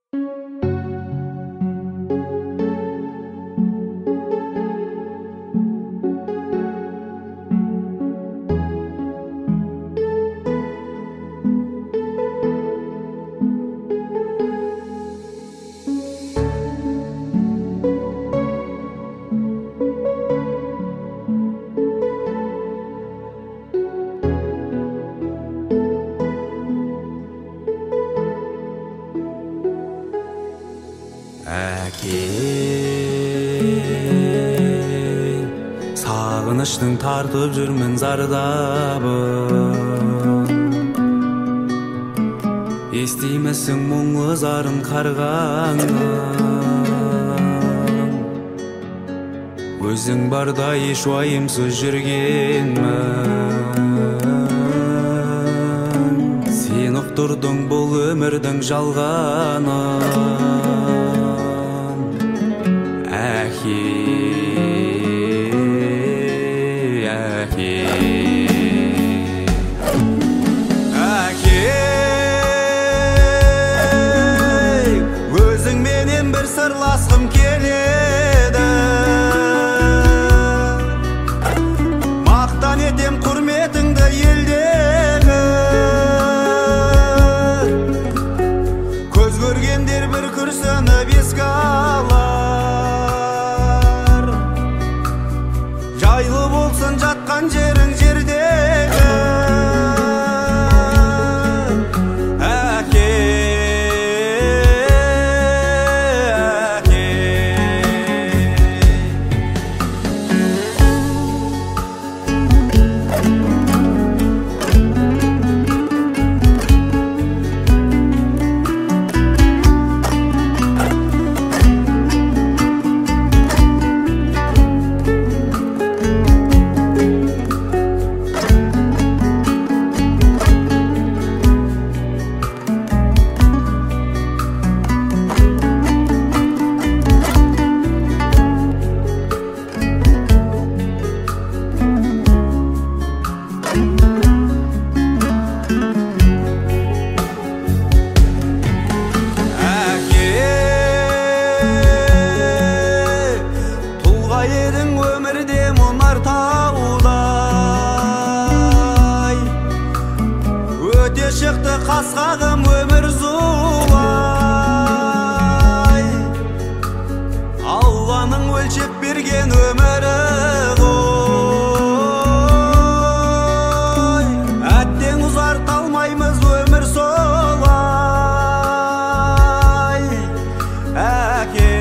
Әкең, сағыныштың тартып жүрмін зардабын. Естимісің мұңлы зарын қарғаңнан. Өзің барда еш уайымсыз жүргенмін. Сен ұқтырдың бұл өмірдің жалғанын. Өзіңменен бір сырласқым келеді. Мақтан етем құрметіңді елдегі. Көз көргендер бір күрсініп еске алар. Жайлы болсын жатқан жерің жердегі. Шықты қасқағым өмір зулай. Алланың өлшеп берген өмірі ғой. Әттең ұзарта алмаймыз өмір солай. Әке,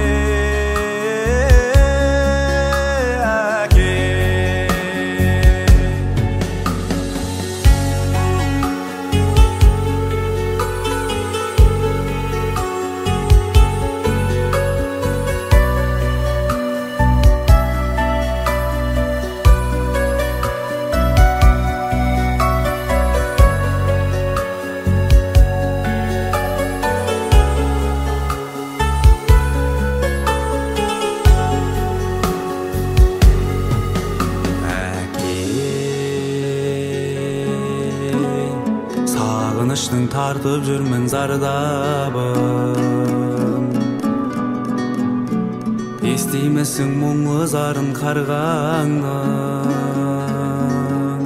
сағыныштың тартып жүрмін зардабын. Естимісің мұңлы зарын қарғаңнан.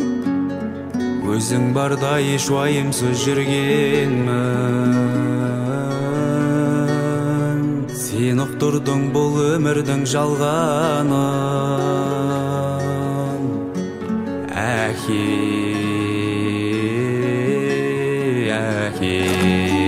Өзің барда еш уайымсыз жүргенмін. Сен ұқтырдың бұл өмірдің жалғанын. Әке,